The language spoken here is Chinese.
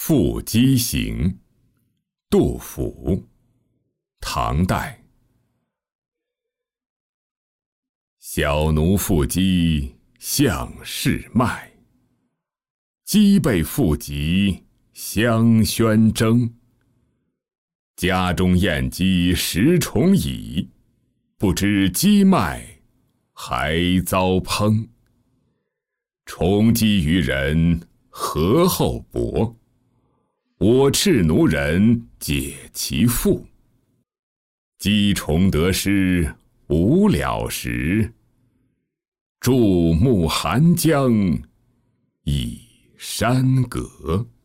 《腹肌行》杜甫，唐代。小奴腹肌向市卖，鸡背腹疾相宣征。家中燕鸡食虫蚁，不知鸡脉还遭烹。虫击于人何后搏？我斥奴人解其腹。鸡虫得失无了时，注目寒江以山阁。